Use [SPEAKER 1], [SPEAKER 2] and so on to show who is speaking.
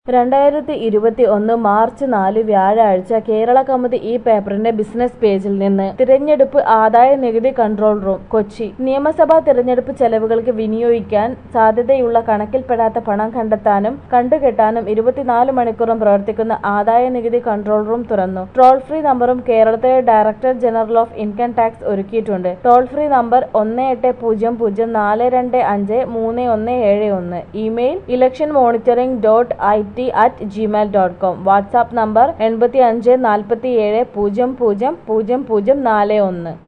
[SPEAKER 1] 2021 March 4 വ്യാഴാഴ്ച കേരള കൗമുദി ഈ പേപ്പറിന്റെ ബിസിനസ് പേജിൽ നിന്ന് തിരഞ്ഞെടുപ്പ് ആദായ നികുതി കൺട്രോൾ റൂം കൊച്ചി നിയമസഭാ തിരഞ്ഞെടുപ്പ് ചെലവുകൾക്ക് വിനിയോഗിക്കാൻ സാധ്യതയുള്ള കണക്കിൽപ്പെടാത്ത പണം കണ്ടെത്താനും കണ്ടുകെട്ടാനും 24 മണിക്കൂറും പ്രവർത്തിക്കുന്ന ആദായ നികുതി കൺട്രോൾ റൂം തുറന്നു. ടോൾ ഫ്രീ നമ്പറും കേരളത്തിലെ director general of income tax ഒരുക്കിയിട്ടുണ്ട്. Toll free number 1800453171. Email electionmonitoring.it@gmail.com. WhatsApp number 8547000041.